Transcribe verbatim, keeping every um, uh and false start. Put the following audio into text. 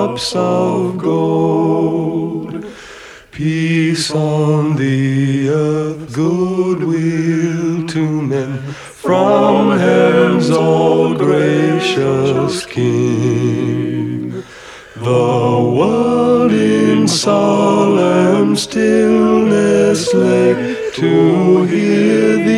cups of gold. Peace on the earth, goodwill to men, from heaven's all gracious King. The world in solemn stillness lay to hear